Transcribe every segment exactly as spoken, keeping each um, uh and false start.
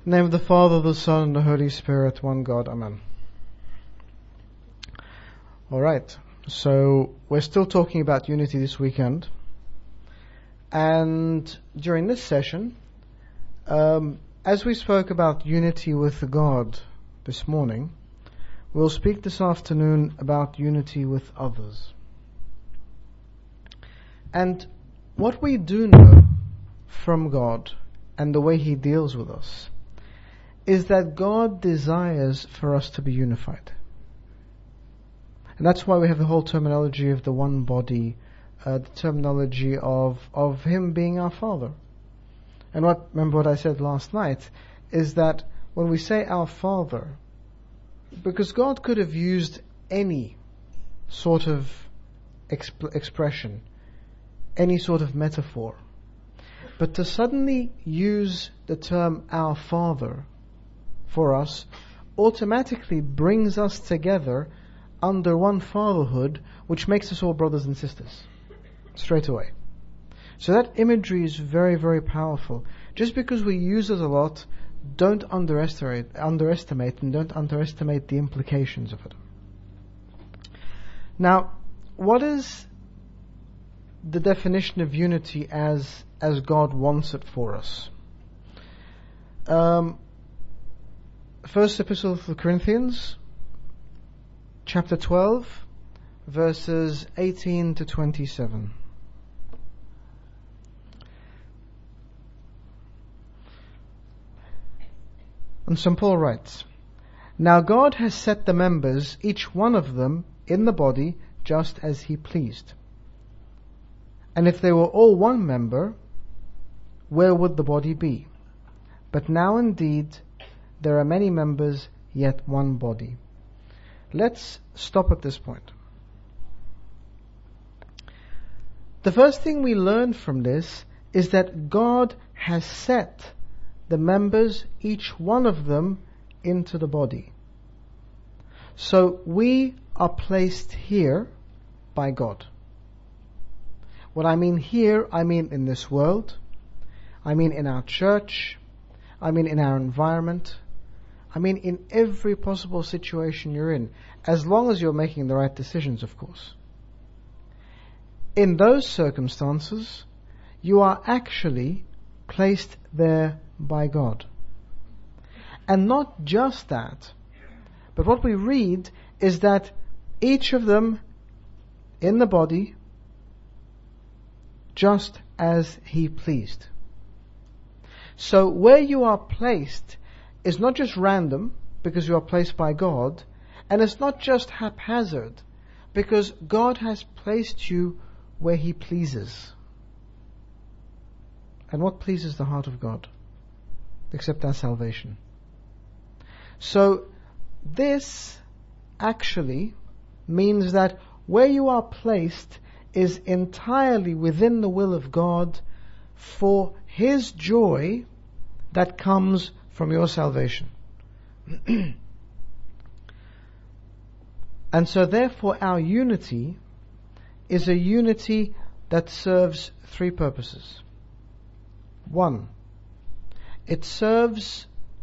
In the name of the Father, the Son, and the Holy Spirit, one God. Amen. Alright, so we're still talking about unity this weekend. And during this session, um, as we spoke about unity with God this morning, we'll speak this afternoon about unity with others. And what we do know from God and the way He deals with us is that God desires for us to be unified. And that's why we have the whole terminology of the one body, uh, the terminology of, of Him being our Father. And what, remember what I said last night, is that when we say our Father, because God could have used any sort of exp- expression, any sort of metaphor, but to suddenly use the term our Father for us automatically brings us together under one fatherhood, which makes us all brothers and sisters straight away. So that imagery is very, very powerful. Just because we use it a lot, don't underestimate, underestimate and don't underestimate the implications of it. Now, what is the definition of unity as as God wants it for us? Um, First Epistle to the Corinthians, chapter twelve, verses eighteen to twenty-seven. And Saint Paul writes, "Now God has set the members, each one of them, in the body just as He pleased. And if they were all one member, where would the body be? But now indeed there are many members, yet one body." Let's stop at this point. The first thing we learn from this is that God has set the members, each one of them, into the body. So we are placed here by God. What I mean here, I mean in this world, I mean in our church, I mean in our environment, I mean in every possible situation you're in, as long as you're making the right decisions, of course. In those circumstances, you are actually placed there by God. And not just that, but what we read is that each of them in the body just as He pleased. So where you are placed is not just random, because you are placed by God, and it's not just haphazard, because God has placed you where He pleases. And what pleases the heart of God? Except our salvation. So this actually means that where you are placed is entirely within the will of God for His joy that comes from your salvation. And so therefore our unity is a unity that serves three purposes. One, it serves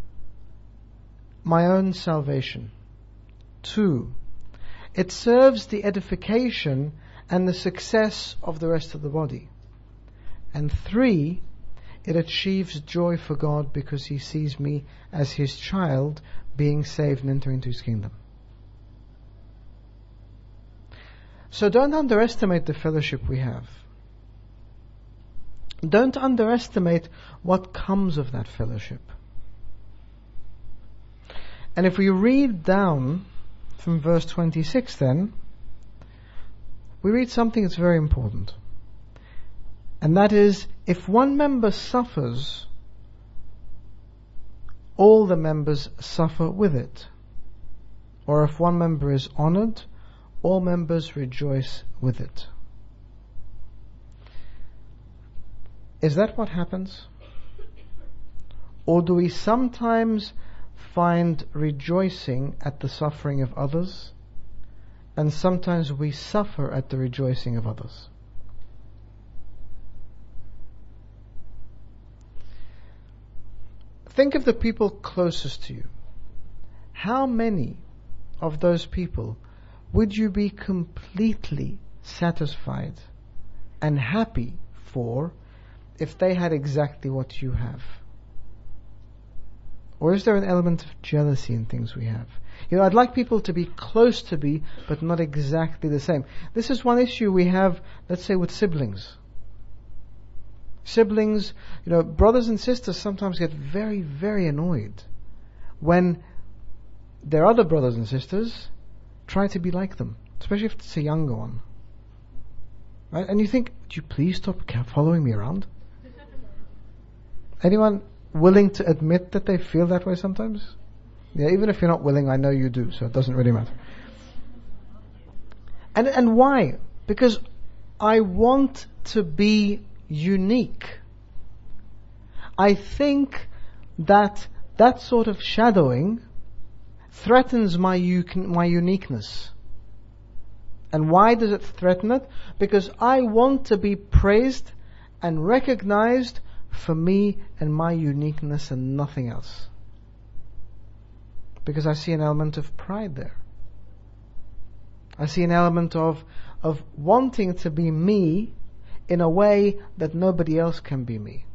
my own salvation. Two, it serves the edification and the success of the rest of the body. And three, it achieves joy for God because He sees me as His child being saved and entering into His kingdom. So don't underestimate the fellowship we have. Don't underestimate what comes of that fellowship. And if we read down from verse twenty-six then, we read something that's very important. And that is, if one member suffers, all the members suffer with it. Or if one member is honored, all members rejoice with it. Is that what happens? Or do we sometimes find rejoicing at the suffering of others, and sometimes we suffer at the rejoicing of others? think of the people closest to you. How many of those people would you be completely satisfied and happy for if they had exactly what you have? Or is there an element of jealousy in things we have? You know, I'd like people to be close to me, but not exactly the same. This is one issue we have, let's say, with siblings. Siblings, you know, brothers and sisters sometimes get very, very annoyed when their other brothers and sisters try to be like them, especially if it's a younger one. Right? And you think, would you please stop following me around? Anyone willing to admit that they feel that way sometimes? Yeah, even if you're not willing, I know you do, so it doesn't really matter. And and why? Because I want to be unique. I think that that sort of shadowing threatens my u- my uniqueness. And why does it threaten it? Because I want to be praised and recognized for me and my uniqueness and nothing else. Because I see an element of pride there. I see an element of of wanting to be me in a way that nobody else can be me.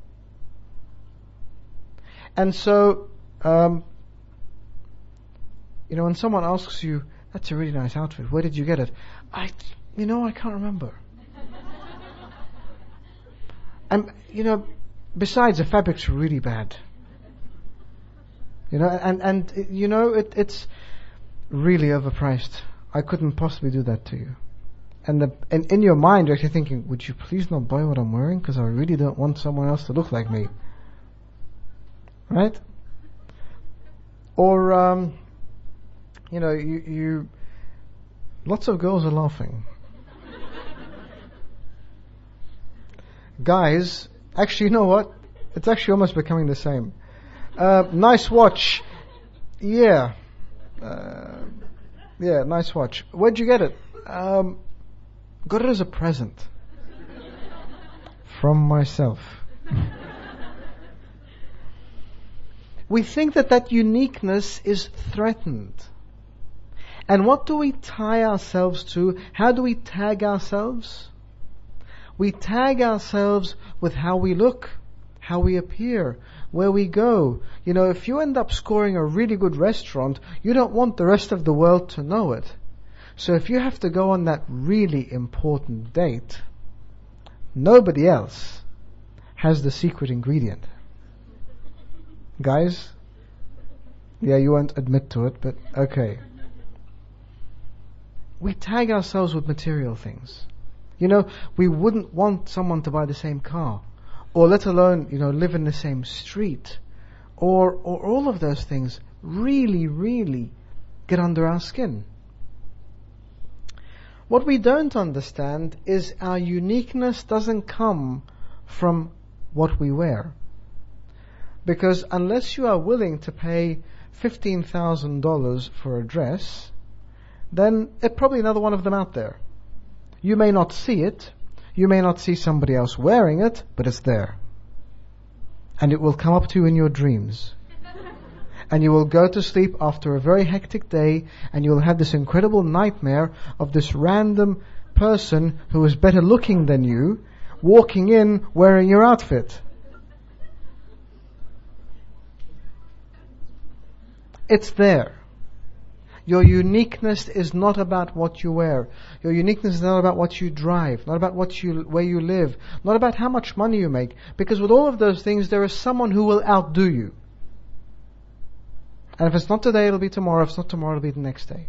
And so, um, you know, when someone asks you, "That's a really nice outfit. Where did you get it?" I, you know, I can't remember. And, you know, besides, the fabric's really bad. You know, and, and you know, it, it's really overpriced. I couldn't possibly do that to you. And, the, and in your mind, you're actually thinking, would you please not buy what I'm wearing? Because I really don't want someone else to look like me. Right? Or, um, you know, you, you, lots of girls are laughing. Guys, actually, you know what? It's actually almost becoming the same. Uh, nice watch. Yeah. Uh, yeah, nice watch. Where'd you get it? Um, got it as a present. From myself. We think that that uniqueness is threatened. And what do we tie ourselves to? How do we tag ourselves? We tag ourselves with how we look, how we appear, where we go. You know, if you end up scoring a really good restaurant, you don't want the rest of the world to know it. So if you have to go on that really important date, nobody else has the secret ingredient. Guys? Yeah, you won't admit to it, but okay. We tag ourselves with material things. You know, we wouldn't want someone to buy the same car, or let alone, you know, live in the same street, or or all of those things really, really get under our skin. What we don't understand is our uniqueness doesn't come from what we wear. Because unless you are willing to pay fifteen thousand dollars for a dress, then there's probably another one of them out there. You may not see it, you may not see somebody else wearing it, but it's there. And it will come up to you in your dreams. And you will go to sleep after a very hectic day, and you will have this incredible nightmare of this random person who is better looking than you, walking in wearing your outfit. It's there. Your uniqueness is not about what you wear. Your uniqueness is not about what you drive, not about what you, where you live, not about how much money you make. Because with all of those things, there is someone who will outdo you. And if it's not today, it'll be tomorrow. If it's not tomorrow, it'll be the next day.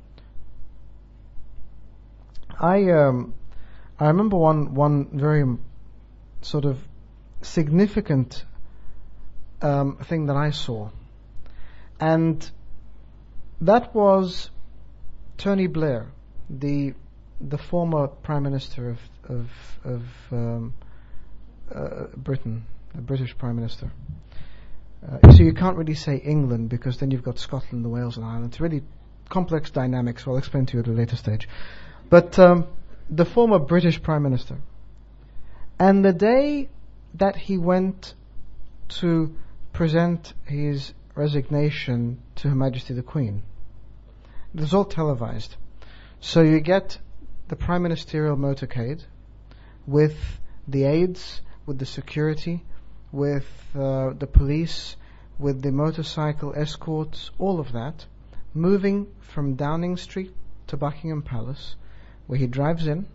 I um, I remember one one very sort of significant um, thing that I saw, and that was Tony Blair, the the former Prime Minister of of, of um, uh, Britain, the British Prime Minister. Uh, so you can't really say England because then you've got Scotland, Wales, and Ireland. It's really complex dynamics. So I'll explain to you at a later stage. But um, the former British Prime Minister, and the day that he went to present his resignation to Her Majesty the Queen. It was all televised. So you get the Prime Ministerial motorcade with the aides, with the security, with uh, the police, with the motorcycle escorts, all of that, moving from Downing Street to Buckingham Palace, where he drives in,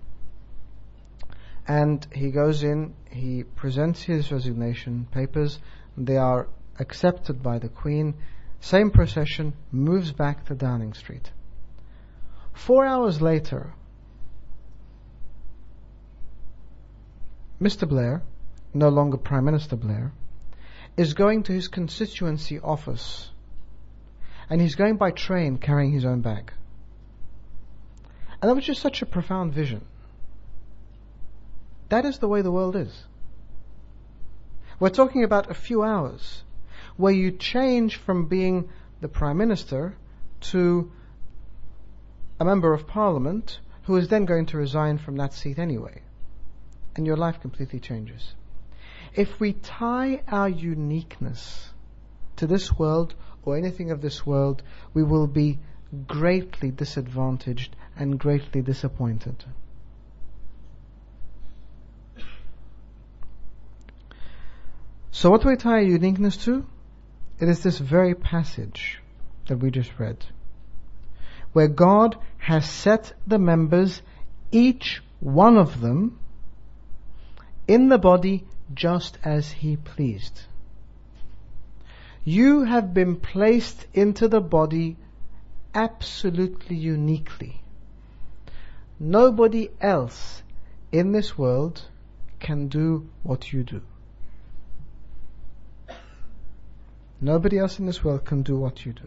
and he goes in, he presents his resignation papers, they are accepted by the Queen, same procession, moves back to Downing Street. Four hours later, Mister Blair, no longer Prime Minister Blair, is going to his constituency office, and he's going by train carrying his own bag. And that was just such a profound vision. That is the way the world is. We're talking about a few hours where you change from being the Prime Minister to a Member of Parliament who is then going to resign from that seat anyway. And your life completely changes. If we tie our uniqueness to this world or anything of this world, we will be greatly disadvantaged and greatly disappointed. So what do we tie our uniqueness to? It is this very passage that we just read, where God has set the members, each one of them, in the body just as He pleased. You have been placed into the body absolutely uniquely. Nobody else in this world can do what you do. Nobody else in this world can do what you do.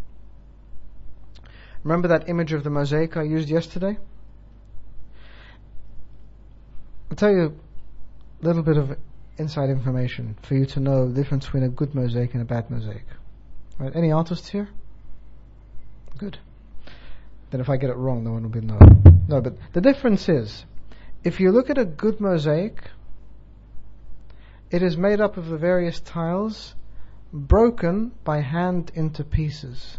Remember that image of the mosaic I used yesterday? I'll tell you a little bit of inside information for you to know the difference between a good mosaic and a bad mosaic. Right? Any artists here? Good. Then if I get it wrong, no one will be no. No, but the difference is, if you look at a good mosaic, it is made up of the various tiles broken by hand into pieces.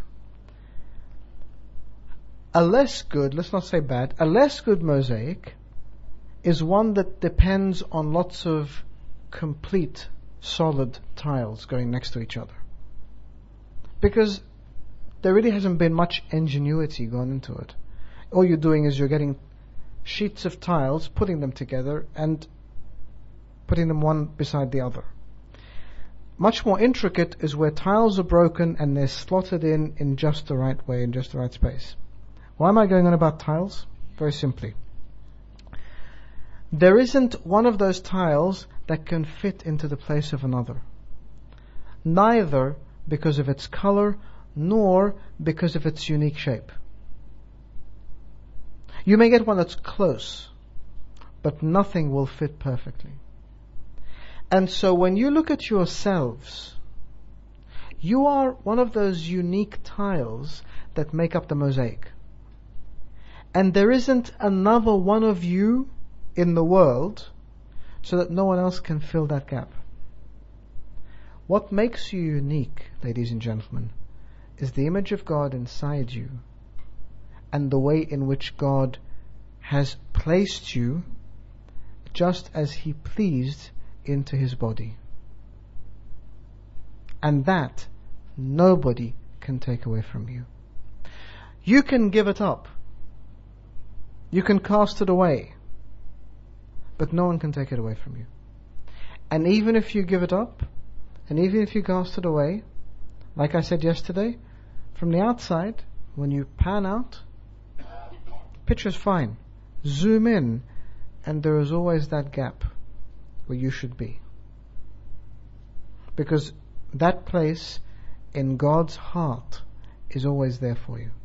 A less good, let's not say bad, a less good mosaic is one that depends on lots of complete solid tiles going next to each other. Because there really hasn't been much ingenuity gone into it. All you're doing is you're getting sheets of tiles, putting them together and putting them one beside the other. Much more intricate is where tiles are broken and they're slotted in in just the right way, in just the right space. Why am I going on about tiles? Very simply. There isn't one of those tiles that can fit into the place of another. Neither because of its color, nor because of its unique shape. You may get one that's close, but nothing will fit perfectly. And so when you look at yourselves, you are one of those unique tiles that make up the mosaic. And there isn't another one of you in the world so that no one else can fill that gap. What makes you unique, ladies and gentlemen, is the image of God inside you and the way in which God has placed you just as He pleased into His body. And that nobody can take away from you. You can give it up. You can cast it away. But no one can take it away from you. And even if you give it up, and even if you cast it away, like I said yesterday, from the outside, when you pan out, picture's fine. Zoom in, and there is always that gap where you should be. Because that place in God's heart is always there for you.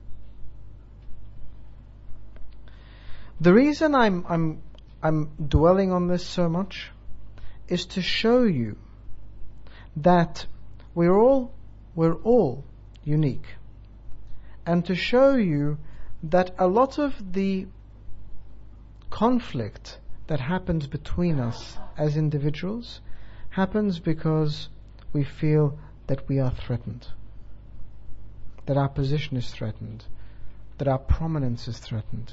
The reason I'm I'm I'm dwelling on this so much is to show you that we're all we're all unique, and to show you that a lot of the conflict that happens between us as individuals happens because we feel that we are threatened, that our position is threatened, that our prominence is threatened.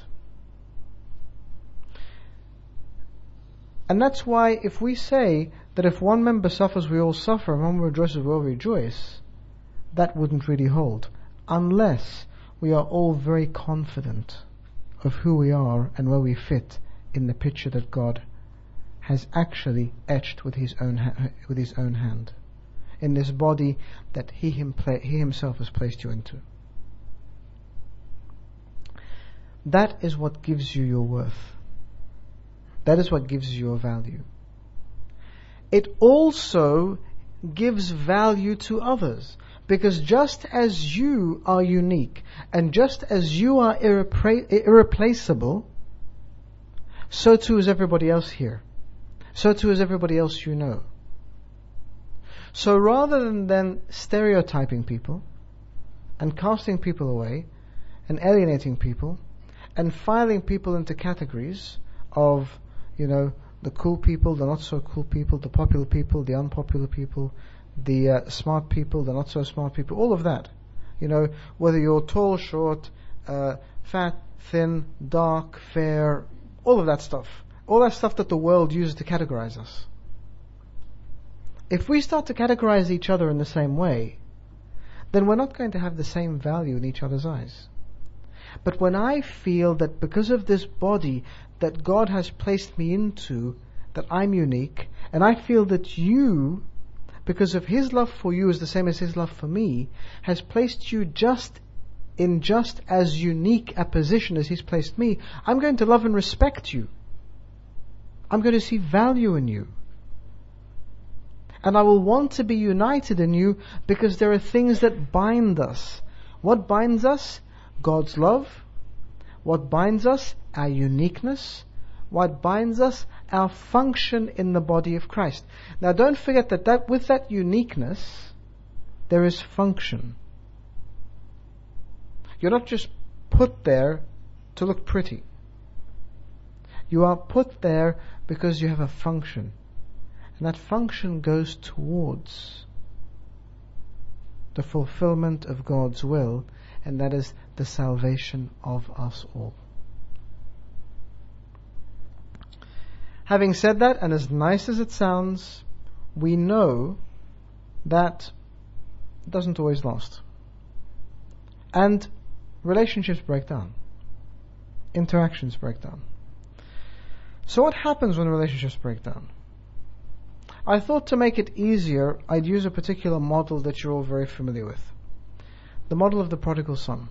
And that's why if we say that if one member suffers, we all suffer, and one rejoices, we all rejoice, that wouldn't really hold, unless we are all very confident of who we are and where we fit in the picture that God has actually etched with his own ha- with his own hand, in this body that he, him pla- he himself has placed you into. That is what gives you your worth. That is what gives you your value. It also gives value to others, because just as you are unique and just as you are irrepra- irreplaceable, so too is everybody else here. So too is everybody else you know. So rather than then stereotyping people and casting people away and alienating people and filing people into categories of, you know, the cool people, the not so cool people, the popular people, the unpopular people, the uh, smart people, the not so smart people, all of that. You know, whether you're tall, short, uh, fat, thin, dark, fair, all of that stuff. All that stuff that the world uses to categorize us. If we start to categorize each other in the same way, then we're not going to have the same value in each other's eyes. But when I feel that because of this body that God has placed me into, that I'm unique, and I feel that you, because of His love for you is the same as His love for me, has placed you just in just as unique a position as He's placed me, I'm going to love and respect you. I'm going to see value in you. And I will want to be united in you because there are things that bind us. What binds us? God's love. What binds us? Our uniqueness. What binds us? Our function in the body of Christ. Now don't forget that, that with that uniqueness, there is function. You're not just put there to look pretty. You are put there because you have a function. And that function goes towards the fulfillment of God's will, and that is the salvation of us all. Having said that, and as nice as it sounds, we know that it doesn't always last. And relationships break down. Interactions break down. So what happens when relationships break down? I thought to make it easier, I'd use a particular model that you're all very familiar with. The model of the prodigal son.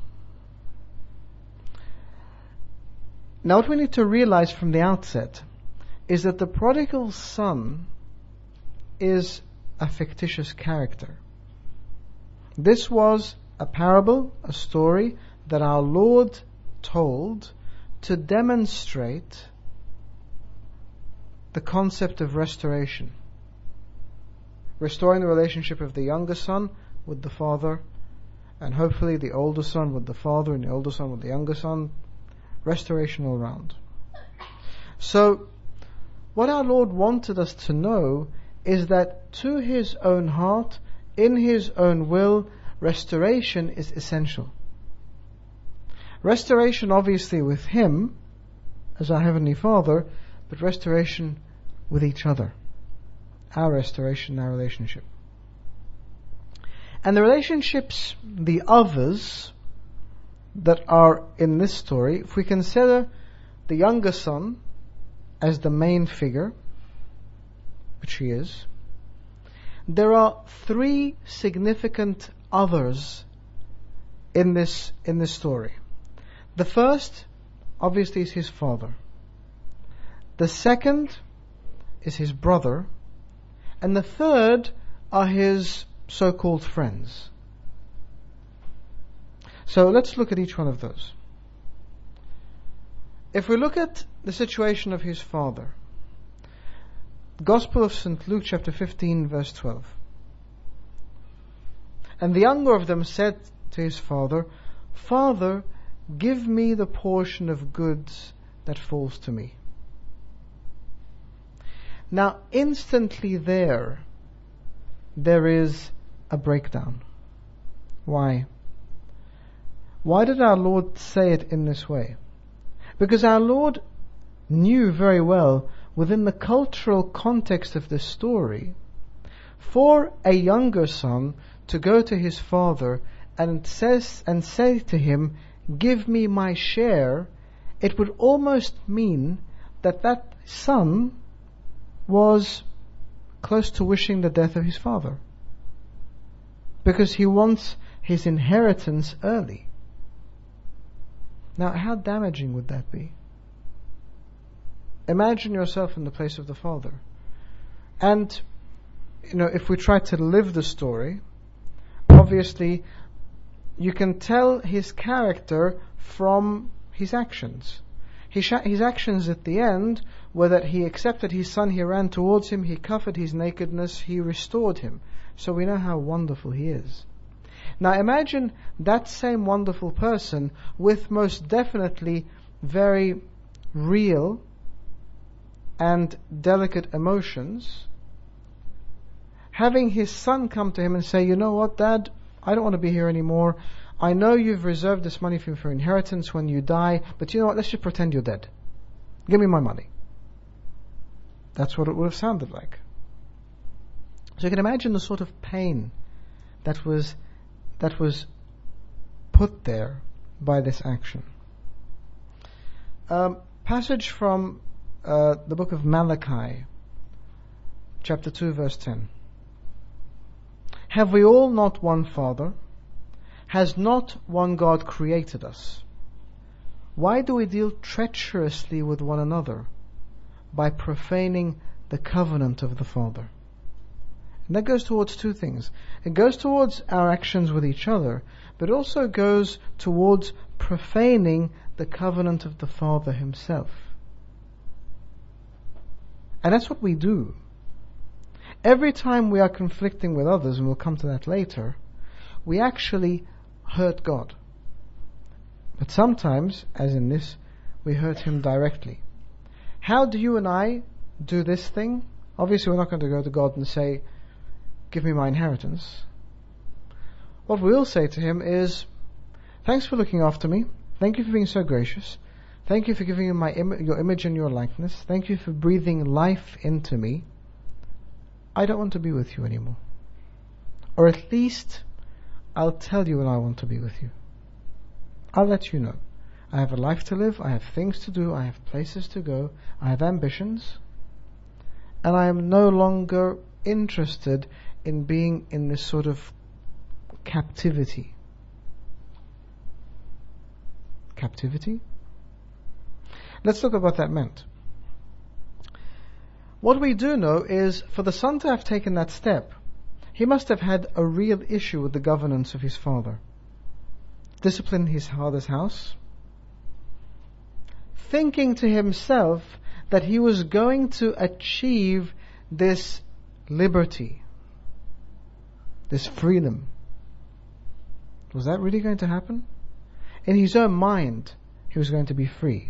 Now what we need to realize from the outset is that the prodigal son is a fictitious character. This was a parable, a story that our Lord told to demonstrate the concept of restoration. Restoring the relationship of the younger son with the father, and hopefully the older son with the father and the older son with the younger son. Restoration all round. So, what our Lord wanted us to know is that to His own heart, in His own will, restoration is essential. Restoration obviously with Him, as our Heavenly Father, but restoration with each other. Our restoration, our relationship. And the relationships, the others that are in this story, if we consider the younger son as the main figure, which he is, there are three significant others in this in this story. The first, obviously, is his father. The second is his brother. And the third are his so-called friends. So let's look at each one of those. If we look at the situation of his father, Gospel of Saint Luke chapter fifteen verse twelve. And the younger of them said to his father, Father, give me the portion of goods that falls to me. Now instantly there, there is a breakdown. Why? Why did our Lord say it in this way? Because our Lord knew very well, within the cultural context of this story, for a younger son to go to his father and says and say to him, "Give me my share," it would almost mean that that son was close to wishing the death of his father, because he wants his inheritance early. Now, how damaging would that be? Imagine yourself in the place of the father. And, you know, if we try to live the story, obviously, you can tell his character from his actions. His, sh- his actions at the end were that he accepted his son, he ran towards him, he covered his nakedness, he restored him. So we know how wonderful he is. Now imagine that same wonderful person with most definitely very real and delicate emotions, having his son come to him and say, "You know what, Dad, I don't want to be here anymore. I know you've reserved this money for, for inheritance when you die, but you know what, let's just pretend you're dead. Give me my money." That's what it would have sounded like. So you can imagine the sort of pain that was that was put there by this action. Um, passage from uh, the book of Malachi, chapter two, verse ten. "Have we all not one Father? Has not one God created us? Why do we deal treacherously with one another by profaning the covenant of the Father?" And that goes towards two things. It goes towards our actions with each other, but also goes towards profaning the covenant of the Father himself. And that's what we do. Every time we are conflicting with others, and we'll come to that later, we actually hurt God. But sometimes, as in this, we hurt him directly. How do you and I do this thing? Obviously we're not going to go to God and say, "Give me my inheritance." What we'll say to him is, "Thanks for looking after me. Thank you for being so gracious. Thank you for giving me my Im- your image and your likeness. Thank you for breathing life into me. I don't want to be with you anymore. Or at least, I'll tell you when I want to be with you. I'll let you know. I have a life to live, I have things to do, I have places to go, I have ambitions, and I am no longer interested in being in this sort of captivity." Captivity? Let's look at what that meant. What we do know is, for the son to have taken that step, he must have had a real issue with the governance of his father. Discipline his father's house, thinking to himself that he was going to achieve this liberty, this freedom. Was that really going to happen? In his own mind, he was going to be free.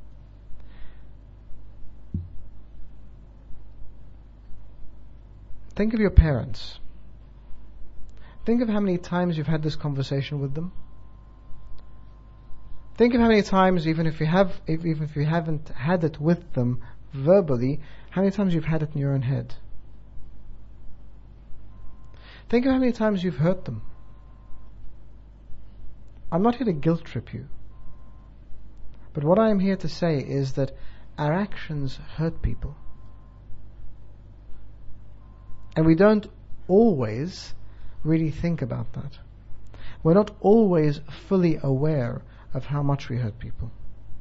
Think of your parents. Think of how many times you've had this conversation with them. Think of how many times, even if you have, if, even if you haven't had it with them verbally, how many times you've had it in your own head. Think of how many times you've hurt them. I'm not here to guilt trip you, but what I am here to say is that our actions hurt people. And we don't always really think about that. We're not always fully aware of how much we hurt people.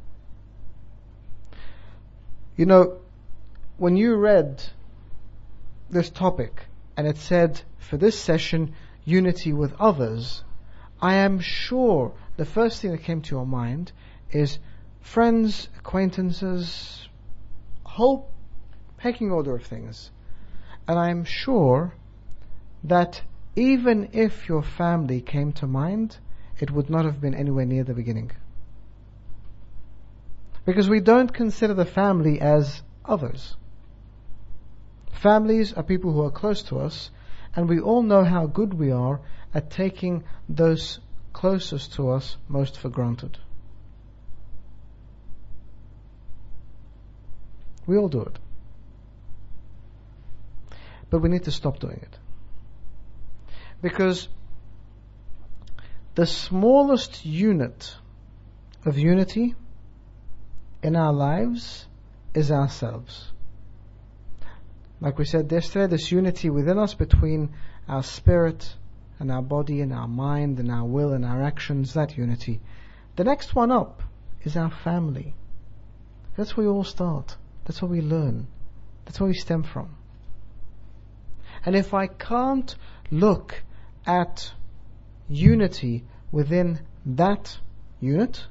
You know, when you read this topic and it said, for this session, unity with others, I am sure the first thing that came to your mind is friends, acquaintances, a whole pecking order of things. And I am sure that even if your family came to mind, it would not have been anywhere near the beginning. Because we don't consider the family as others. Families are people who are close to us, And we all know how good we are at taking those closest to us most for granted. We all do it. But we need to stop doing it. Because the smallest unit of unity in our lives is ourselves. Like we said yesterday, this unity within us between our spirit and our body and our mind and our will and our actions, that unity. The next one up is our family. That's where we all start. That's where we learn. That's where we stem from. And if I can't look at unity within that unit,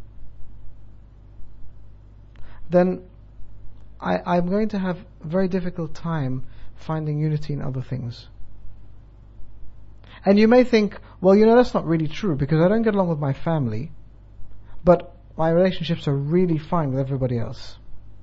then I, I'm going to have a very difficult time finding unity in other things. And you may think, well, you know, that's not really true because I don't get along with my family, but my relationships are really fine with everybody else.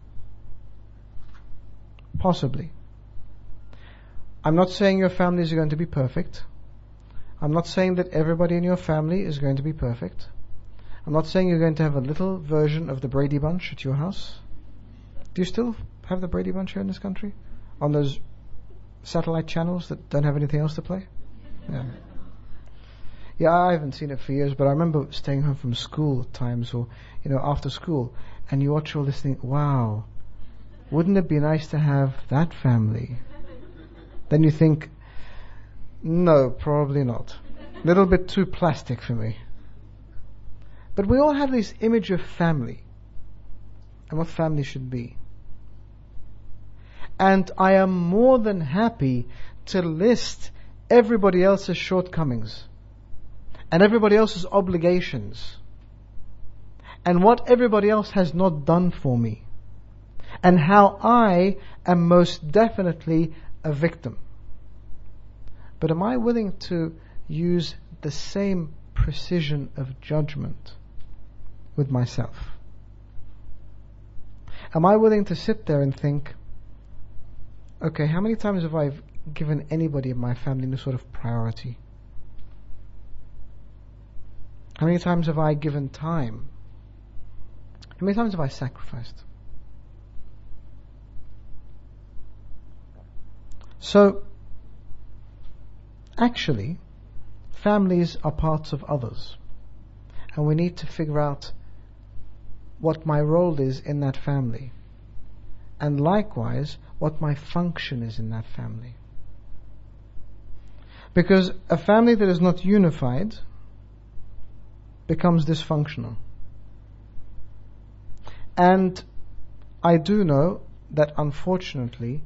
Possibly. I'm not saying your families are going to be perfect. I'm not saying that everybody in your family is going to be perfect. I'm not saying you're going to have a little version of the Brady Bunch at your house. Do you still have the Brady Bunch here in this country? On those satellite channels that don't have anything else to play? Yeah. Yeah, I haven't seen it for years, but I remember staying home from school at times, or, you know, after school, and you watch all this thing, wow, wouldn't it be nice to have that family? Then you think, no, probably not. A little bit too plastic for me. But we all have this image of family and what family should be. And I am more than happy to list everybody else's shortcomings and everybody else's obligations and what everybody else has not done for me and how I am most definitely a victim. But am I willing to use the same precision of judgment with myself? Am I willing to sit there and think, okay, how many times have I given anybody in my family any sort of priority? How many times have I given time? How many times have I sacrificed? So, actually, families are parts of others. And we need to figure out what my role is in that family. And likewise, what my function is in that family. Because a family that is not unified becomes dysfunctional. And I do know that unfortunately,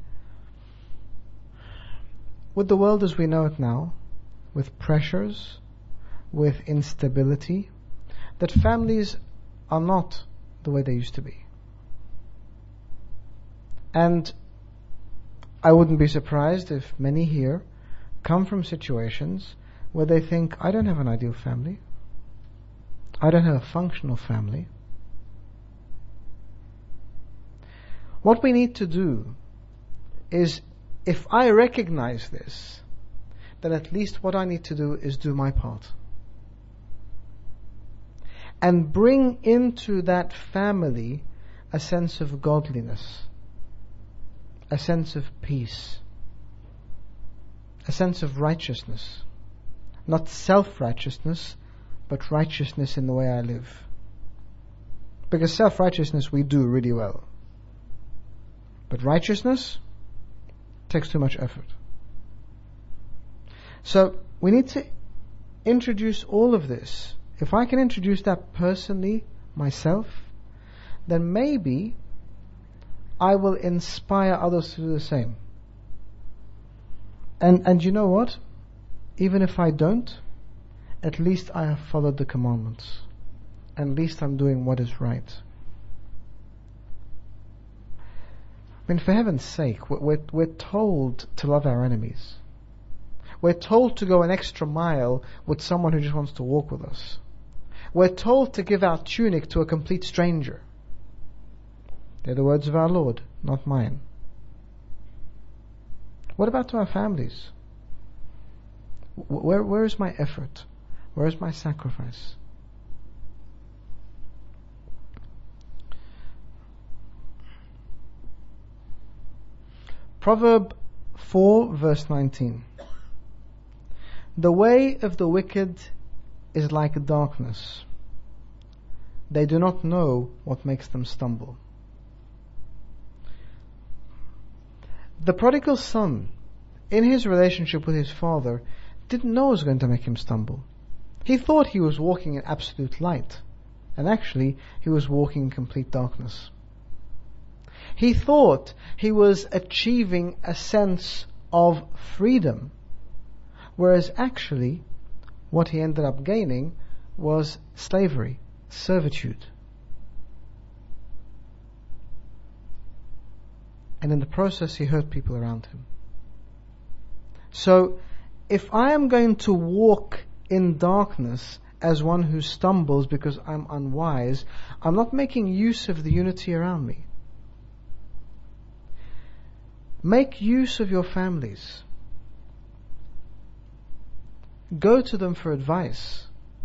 with the world as we know it now, with pressures, with instability, that families are not the way they used to be. And I wouldn't be surprised if many here come from situations where they think, I don't have an ideal family. I don't have a functional family. What we need to do is, if I recognize this, then at least what I need to do is do my part. And bring into that family a sense of godliness, a sense of peace, a sense of righteousness. Not self-righteousness, but righteousness in the way I live. Because self-righteousness we do really well. But righteousness takes too much effort. So we need to introduce all of this. If I can introduce that personally, myself, then maybe I will inspire others to do the same. And and you know what? Even if I don't, at least I have followed the commandments. At least I'm doing what is right. I mean, for heaven's sake, we're, we're, we're told to love our enemies. We're told to go an extra mile with someone who just wants to walk with us. We're told to give our tunic to a complete stranger. They're the words of our Lord, not mine. What about to our families? Where, where is my effort? Where is my sacrifice? Proverb four verse nineteen. The way of the wicked is like darkness. They do not know what makes them stumble. The prodigal son, in his relationship with his father, didn't know it was going to make him stumble. He thought he was walking in absolute light, and actually he was walking in complete darkness. He thought he was achieving a sense of freedom, whereas actually what he ended up gaining was slavery, servitude. And in the process he hurt people around him. So, if I am going to walk in darkness as one who stumbles because I'm unwise, I'm not making use of the unity around me. Make use of your families. Go to them for advice.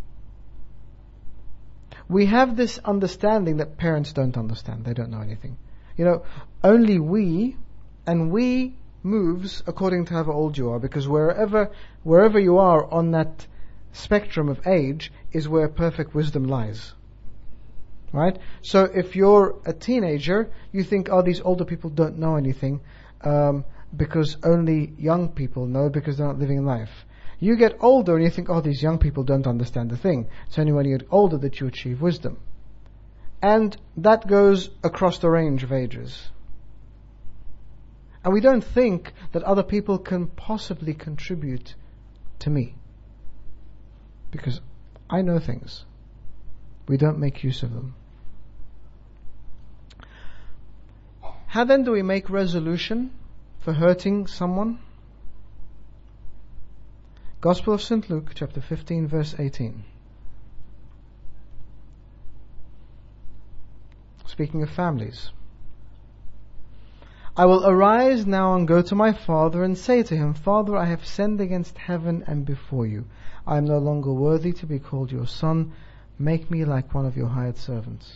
We have this understanding that parents don't understand. They don't know anything. You know, only we, and we moves according to how old you are, because wherever wherever you are on that spectrum of age is where perfect wisdom lies. Right? So if you're a teenager, you think, oh, these older people don't know anything, um, because only young people know, because they're not living life. You get older and you think, oh, these young people don't understand a thing. It's only when you get older that you achieve wisdom. And that goes across the range of ages. And we don't think that other people can possibly contribute to me, because I know things. We don't make use of them. How then do we make resolution for hurting someone? Gospel of Saint Luke, chapter fifteen, verse eighteen. Speaking of families. I will arise now and go to my father and say to him, Father, I have sinned against heaven and before you. I am no longer worthy to be called your son. Make me like one of your hired servants.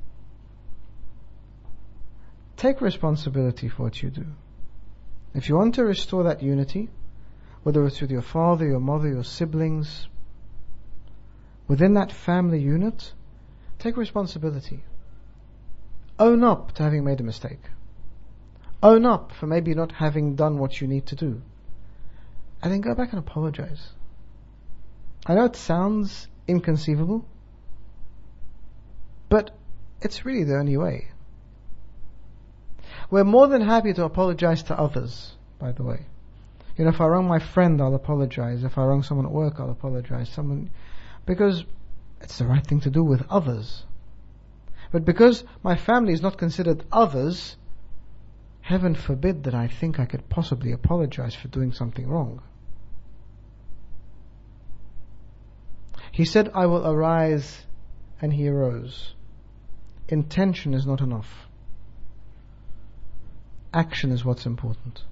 Take responsibility for what you do. If you want to restore that unity, whether it's with your father, your mother, your siblings, within that family unit, take responsibility. Own up to having made a mistake. Own up for maybe not having done what you need to do. And then go back and apologize. I know it sounds inconceivable, but it's really the only way. We're more than happy to apologize to others, by the way. You know, if I wrong my friend, I'll apologize. If I wrong someone at work, I'll apologize. Someone, because it's the right thing to do with others. But because my family is not considered others, heaven forbid that I think I could possibly apologize for doing something wrong. He said, I will arise, and he arose. Intention is not enough. Action is what's important.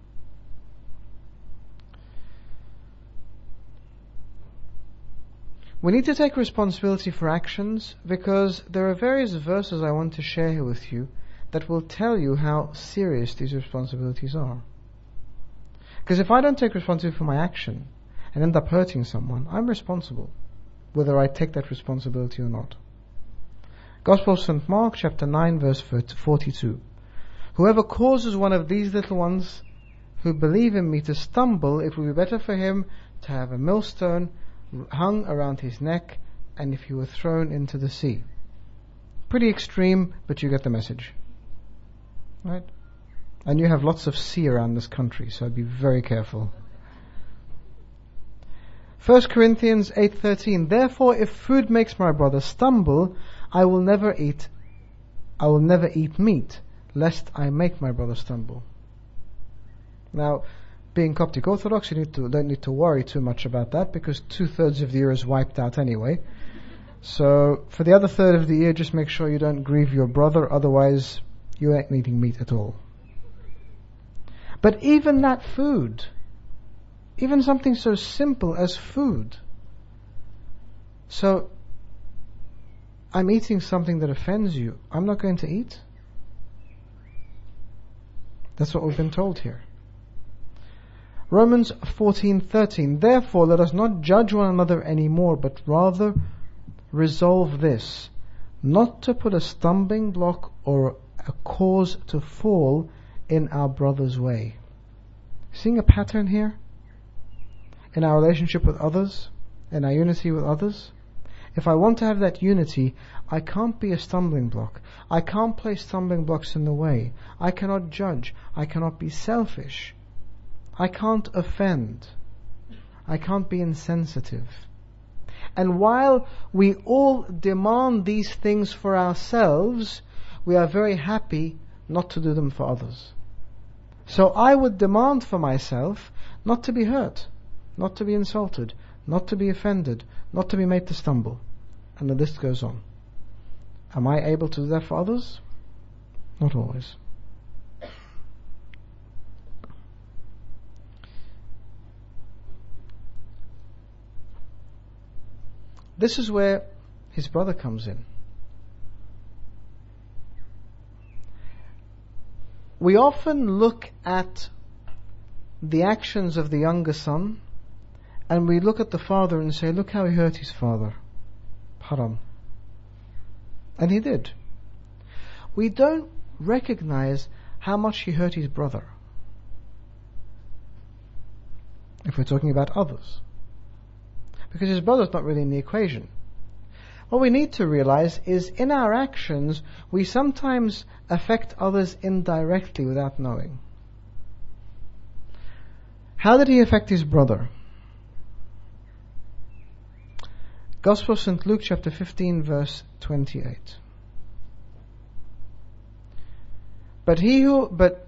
We need to take responsibility for actions, because there are various verses I want to share here with you that will tell you how serious these responsibilities are. Because if I don't take responsibility for my action and end up hurting someone, I'm responsible, whether I take that responsibility or not. Gospel of Saint Mark, chapter nine, verse forty-two. Whoever causes one of these little ones who believe in me to stumble, it will be better for him to have a millstone hung around his neck, and if he were thrown into the sea. Pretty extreme, but you get the message. Right? And you have lots of sea around this country, so be very careful. First Corinthians eight thirteen. Therefore, if food makes my brother stumble, I will never eat I will never eat meat, lest I make my brother stumble. Now, being Coptic Orthodox, you need to, don't need to worry too much about that, because two-thirds of the year is wiped out anyway. So, for the other third of the year, just make sure you don't grieve your brother, otherwise you ain't eating meat at all. But even that food, Even something so simple as food. So, I'm eating something that offends you. I'm not going to eat. That's what we've been told here. Romans fourteen thirteen. Therefore, let us not judge one another anymore, but rather resolve this, not to put a stumbling block or a cause to fall in our brother's way. Seeing a pattern here? In our relationship with others? In our unity with others? If I want to have that unity, I can't be a stumbling block. I can't place stumbling blocks in the way. I cannot judge. I cannot be selfish. I can't offend. I can't be insensitive. And while we all demand these things for ourselves, we are very happy not to do them for others. So I would demand for myself not to be hurt, not to be insulted, not to be offended, not to be made to stumble. And the list goes on. Am I able to do that for others? Not always. This is where his brother comes in. We often look at the actions of the younger son and we look at the father and say, look how he hurt his father. Haram. And he did. We don't recognize how much he hurt his brother. If we're talking about others. Because his brother's not really in the equation. What we need to realize is in our actions, we sometimes affect others indirectly without knowing. How did he affect his brother? Gospel of Saint Luke chapter fifteen verse twenty-eight. But he who, but,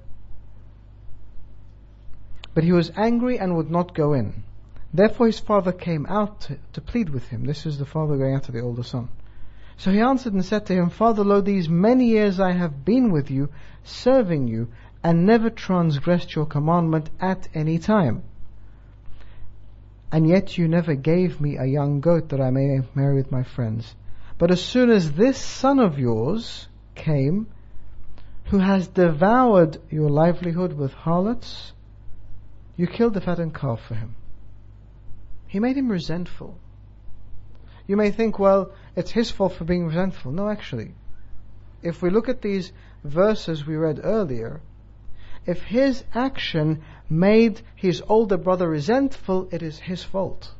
but he was angry and would not go in. Therefore his father came out to, to plead with him. This is the father going out to the older son. So he answered and said to him, Father, lo, these many years I have been with you, serving you, and never transgressed your commandment at any time. And yet you never gave me a young goat that I may marry with my friends. But as soon as this son of yours came, who has devoured your livelihood with harlots, you killed the fattened calf for him. He made him resentful. You may think, well, it's his fault for being resentful. No, actually. If we look at these verses we read earlier, if his action made his older brother resentful, it is his fault.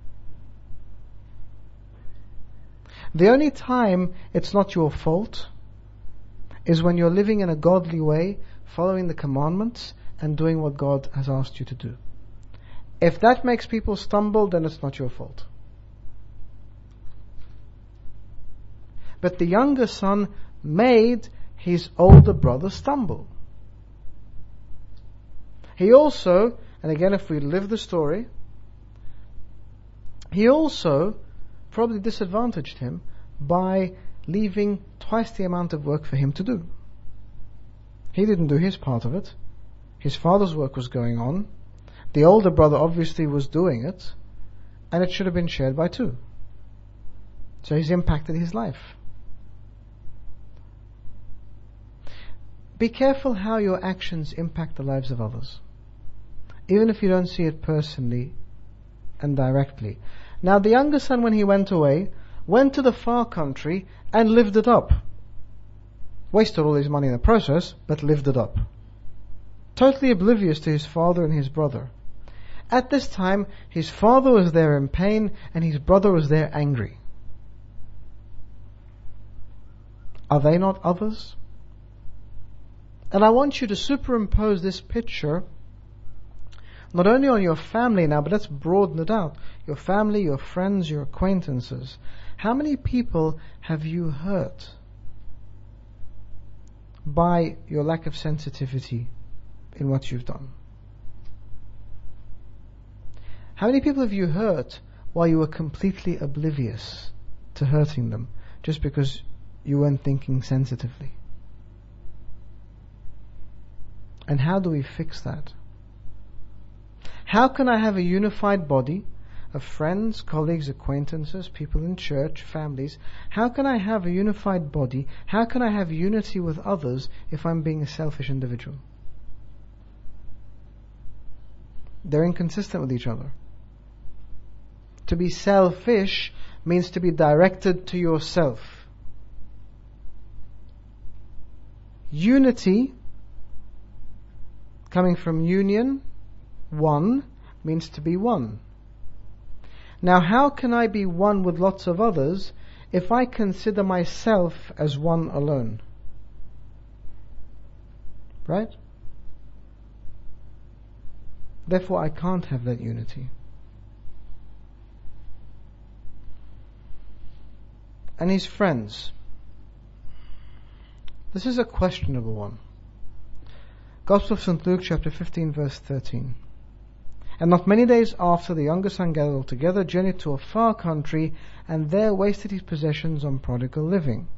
The only time it's not your fault is when you're living in a godly way, following the commandments, and doing what God has asked you to do. If that makes people stumble, then it's not your fault. But the younger son made his older brother stumble. He also, and again if we live the story, he also probably disadvantaged him by leaving twice the amount of work for him to do. He didn't do his part of it. His father's work was going on. The older brother obviously was doing it, and it should have been shared by two. So he's impacted his life. Be careful how your actions impact the lives of others, even if you don't see it personally and directly. Now the younger son, when he went away, went to the far country and lived it up. Wasted all his money in the process, but lived it up. Totally oblivious to his father and his brother. At this time, his father was there in pain and his brother was there angry. Are they not others? And I want you to superimpose this picture not only on your family now, but let's broaden it out. Your family, your friends, your acquaintances. How many people have you hurt by your lack of sensitivity in what you've done? How many people have you hurt while you were completely oblivious to hurting them just because you weren't thinking sensitively? And how do we fix that? How can I have a unified body of friends, colleagues, acquaintances, people in church, families? How can I have a unified body? How can I have unity with others if I'm being a selfish individual? They're inconsistent with each other. To be selfish means to be directed to yourself. Unity, coming from union, one, means to be one. Now, how can I be one with lots of others if I consider myself as one alone? Right? Therefore, I can't have that unity. And his friends. This is a questionable one. Gospel of Saint Luke, chapter fifteen, verse thirteen. And not many days after, the younger son gathered all together, journeyed to a far country, and there wasted his possessions on prodigal living.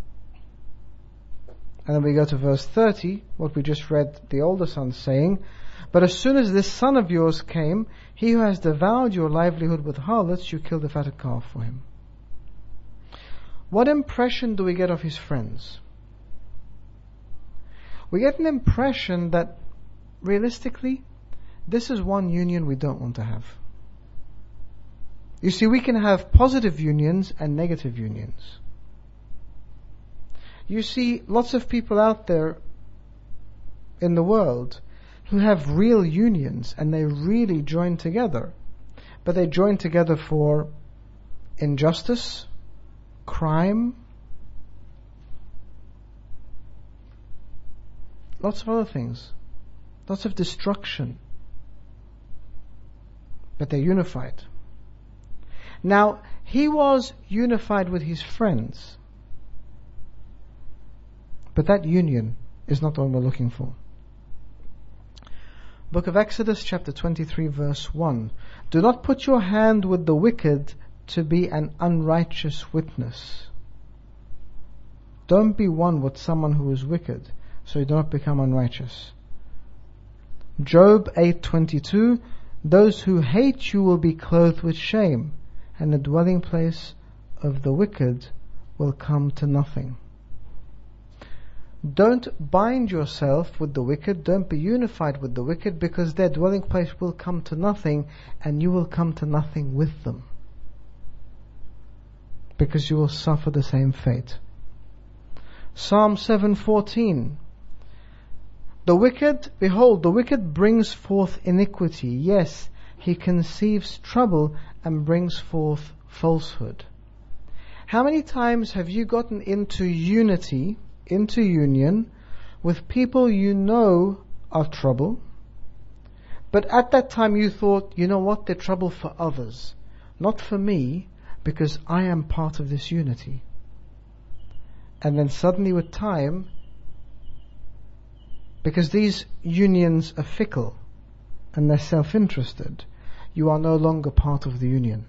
And then we go to verse thirty, what we just read the older son saying, But as soon as this son of yours came, he who has devoured your livelihood with harlots, you killed a fatted calf for him. What impression do we get of his friends? We get an impression that, realistically, this is one union we don't want to have. You see, we can have positive unions and negative unions. You see, lots of people out there in the world who have real unions and they really join together. But they join together for injustice, crime, lots of other things, lots of destruction. But they're unified. Now, he was unified with his friends. But that union is not the one we're looking for. Book of Exodus, chapter twenty-three, verse one. Do not put your hand with the wicked to be an unrighteous witness. Don't be one with someone who is wicked, so you do not become unrighteous. Job eight twenty-two. Those who hate you will be clothed with shame, and the dwelling place of the wicked will come to nothing. Don't bind yourself with the wicked, don't be unified with the wicked, because their dwelling place will come to nothing, and you will come to nothing with them. Because you will suffer the same fate. Psalm seven fourteen. The wicked, behold, the wicked brings forth iniquity. Yes, he conceives trouble and brings forth falsehood. How many times have you gotten into unity, into union, with people you know are trouble, but at that time you thought, you know what, they're trouble for others, not for me, because I am part of this unity. And then suddenly with time, because these unions are fickle and they're self-interested, you are no longer part of the union.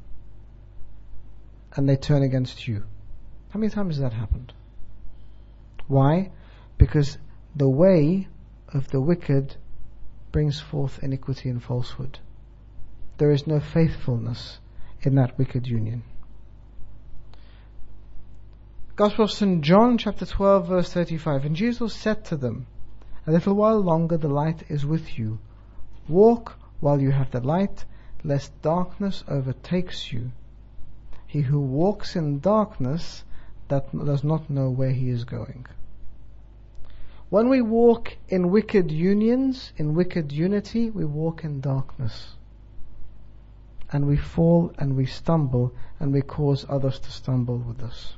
And they turn against you. How many times has that happened? Why? Because the way of the wicked brings forth iniquity and falsehood. There is no faithfulness in that wicked union. Gospel of Saint John, chapter twelve, verse thirty-five. And Jesus said to them, A little while longer the light is with you. Walk while you have the light, lest darkness overtakes you. He who walks in darkness that does not know where he is going. When we walk in wicked unions, in wicked unity, we walk in darkness. And we fall and we stumble and we cause others to stumble with us.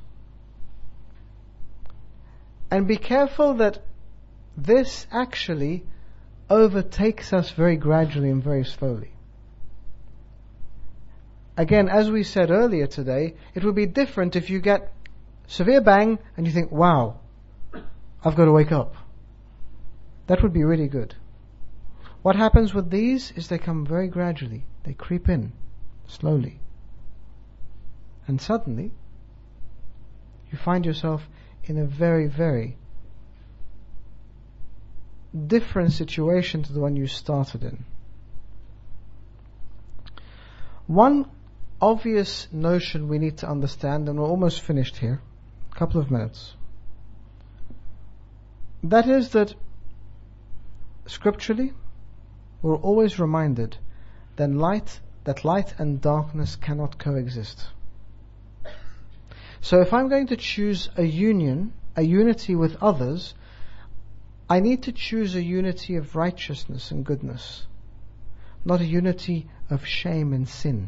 And be careful that this actually overtakes us very gradually and very slowly. Again, as we said earlier today, it would be different if you get severe bang and you think, wow, I've got to wake up. That would be really good. What happens with these is they come very gradually. They creep in, slowly. And suddenly, you find yourself in a very, very different situation to the one you started in. One obvious notion we need to understand, and we're almost finished here, a couple of minutes. That is that scripturally, we're always reminded that light, that light and darkness cannot coexist. So if I'm going to choose a union, a unity with others, I need to choose a unity of righteousness and goodness, not a unity of shame and sin.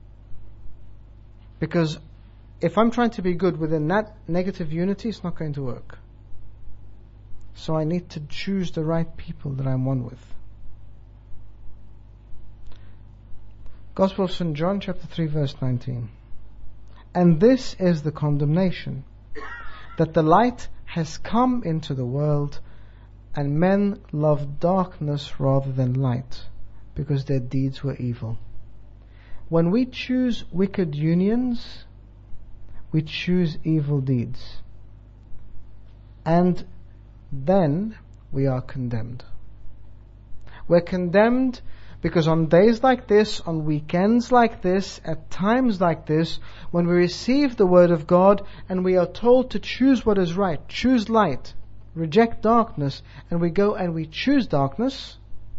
Because if I'm trying to be good within that negative unity, it's not going to work. So I need to choose the right people that I'm one with. Gospel of Saint John chapter three verse nineteen. And this is the condemnation, that the light has come into the world, and men loved darkness rather than light, because their deeds were evil. When we choose wicked unions, we choose evil deeds. And then we are condemned. We're condemned because on days like this, on weekends like this, at times like this, when we receive the Word of God and we are told to choose what is right, choose light, reject darkness, and we go and we choose darkness,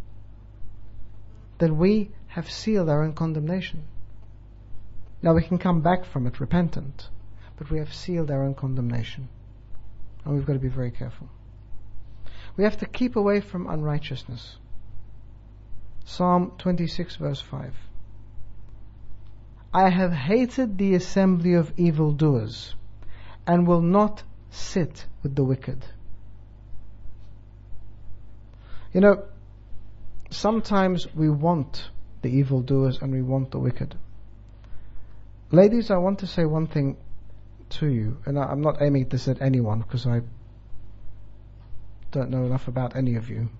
then we have sealed our own condemnation. Now we can come back from it repentant, but we have sealed our own condemnation. And we've got to be very careful. We have to keep away from unrighteousness. Psalm twenty-six verse five. I have hated the assembly of evildoers, and will not sit with the wicked. You know, sometimes we want the evildoers and we want the wicked. Ladies, I want to say one thing to you, and I'm not aiming this at anyone because I don't know enough about any of you.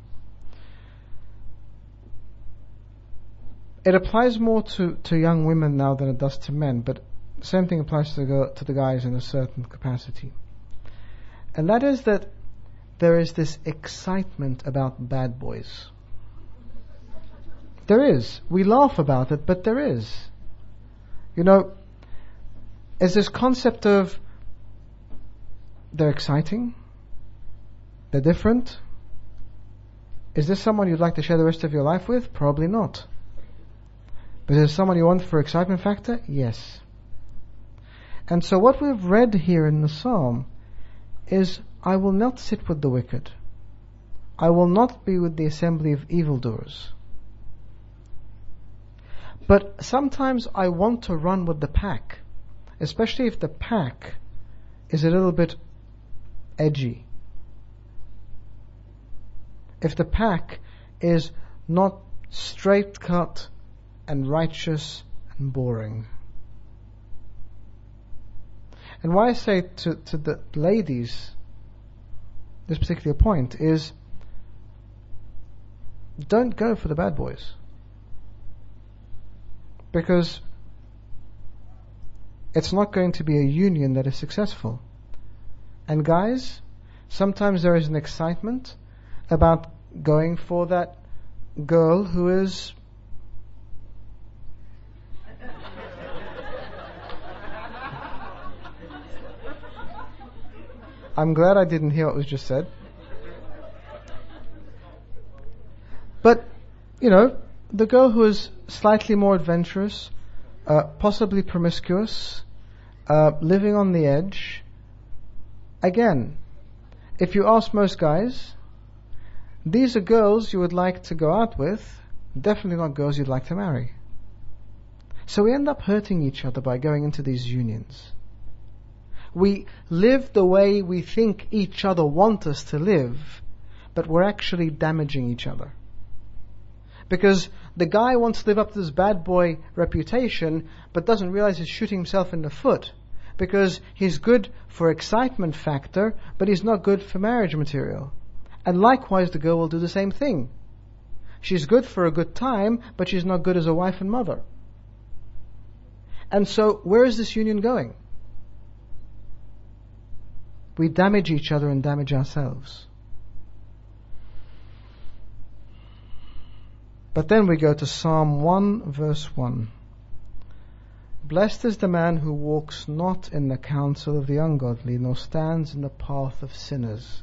It applies more to, to young women now than it does to men, but the same thing applies to the, girl, to the guys in a certain capacity. And that is that there is this excitement about bad boys. There is. We laugh about it, but there is. You know, is this concept of they're exciting, they're different. Is this someone you'd like to share the rest of your life with? Probably not. But is it someone you want for excitement factor? Yes. And so what we've read here in the Psalm is, I will not sit with the wicked. I will not be with the assembly of evildoers. But sometimes I want to run with the pack, especially if the pack is a little bit edgy. If the pack is not straight cut and righteous and boring. And why I say to, to the ladies this particular point is, don't go for the bad boys. Because it's not going to be a union that is successful. And guys, sometimes there is an excitement about going for that girl who is I'm glad I didn't hear what was just said. But, you know, the girl who is slightly more adventurous, uh, possibly promiscuous, uh, living on the edge. Again, if you ask most guys, these are girls you would like to go out with, definitely not girls you'd like to marry. So we end up hurting each other by going into these unions. We live the way we think each other want us to live, but we're actually damaging each other. Because the guy wants to live up to this bad boy reputation, but doesn't realize he's shooting himself in the foot. Because he's good for excitement factor, but he's not good for marriage material. And likewise, the girl will do the same thing. She's good for a good time, but she's not good as a wife and mother. And so, where is this union going? We damage each other and damage ourselves. But then we go to Psalm one verse one. Blessed is the man who walks not in the counsel of the ungodly, nor stands in the path of sinners,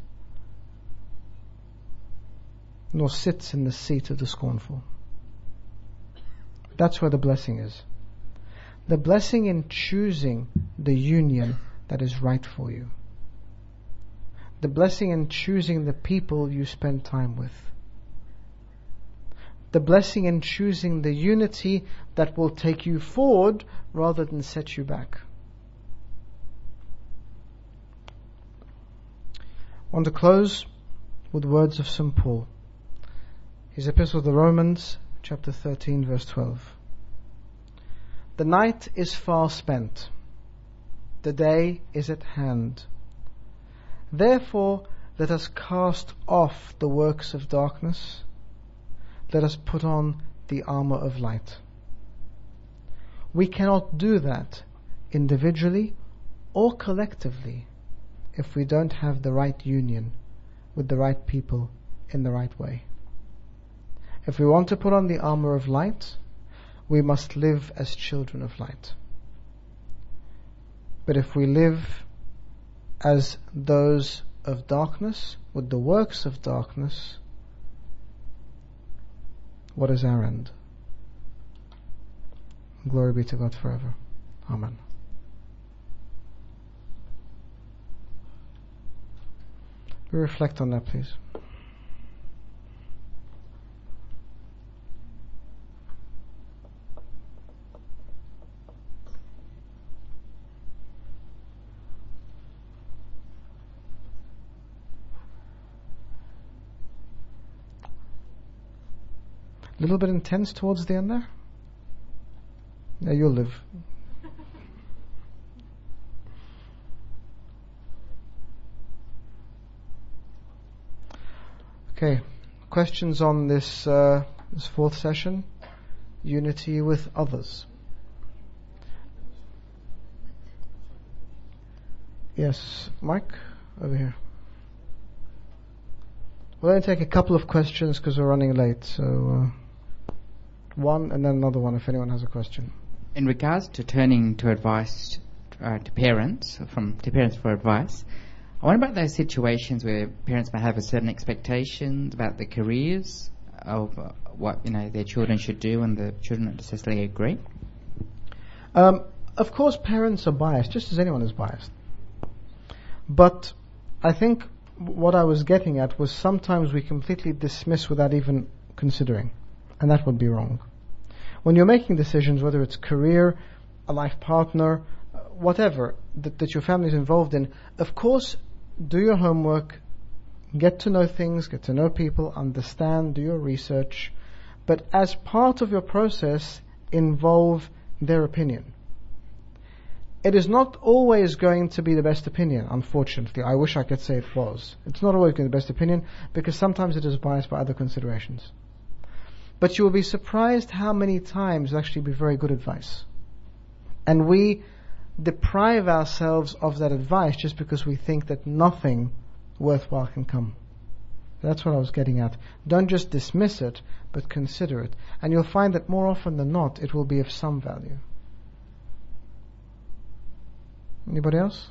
nor sits in the seat of the scornful. That's where the blessing is. The blessing in choosing the union that is right for you. The blessing in choosing the people you spend time with. The blessing in choosing the unity that will take you forward rather than set you back. I want to close with words of Saint Paul. His epistle to the Romans, chapter thirteen, verse twelve. The night is far spent. The day is at hand. Therefore, let us cast off the works of darkness. Let us put on the armor of light. We cannot do that individually or collectively if we don't have the right union with the right people in the right way. If we want to put on the armor of light, we must live as children of light. But if we live as those of darkness, with the works of darkness, what is our end? Glory be to God forever. Amen. We reflect on that, please. A little bit intense towards the end there? Yeah, you'll live. Okay, questions on this, uh, this fourth session? Unity with others. Yes, Mike, over here. We'll only take a couple of questions because we're running late, so... Uh, one and then another one if anyone has a question. In regards to turning to advice uh, to parents, from to parents for advice, I wonder about those situations where parents may have a certain expectations about the careers of uh, what you know their children should do, and the children don't necessarily agree. Um, of course, parents are biased, just as anyone is biased. But I think what I was getting at was sometimes we completely dismiss without even considering. And that would be wrong. When you're making decisions, whether it's career, a life partner, whatever that, that your family is involved in, of course, do your homework, get to know things, get to know people, understand, do your research, but as part of your process, involve their opinion. It is not always going to be the best opinion, unfortunately. I wish I could say it was. It's not always going to be the best opinion because sometimes it is biased by other considerations. But you will be surprised how many times it'll actually be very good advice. And we deprive ourselves of that advice just because we think that nothing worthwhile can come. That's what I was getting at. Don't just dismiss it, but consider it. And you'll find that more often than not, it will be of some value. Anybody else?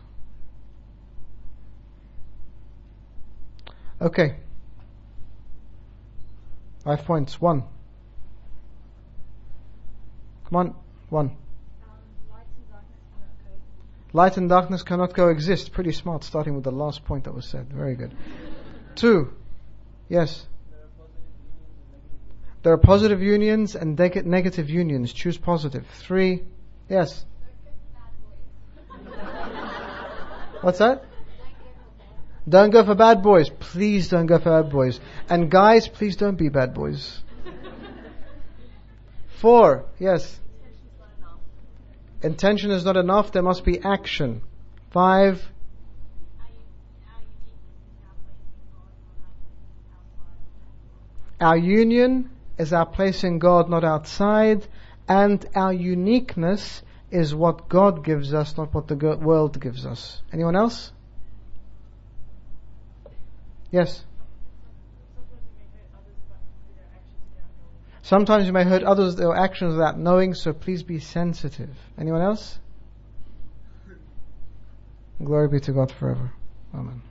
Okay. Five points. One. Come on, one. Um, light and darkness cannot coexist. Pretty smart, starting with the last point that was said. Very good. Two. Yes. There are positive unions and neg- negative unions. Choose positive. Three. Yes. What's that? Don't go for bad boys. Please don't go for bad boys. And guys, please don't be bad boys. Four. Yes. Intention is not enough. There must be action. Five. Our union is our place in God, not outside. And our uniqueness is what God gives us, not what the world gives us. Anyone else? Yes. Sometimes you may hurt others with your actions without knowing, so please be sensitive. Anyone else? Glory be to God forever. Amen.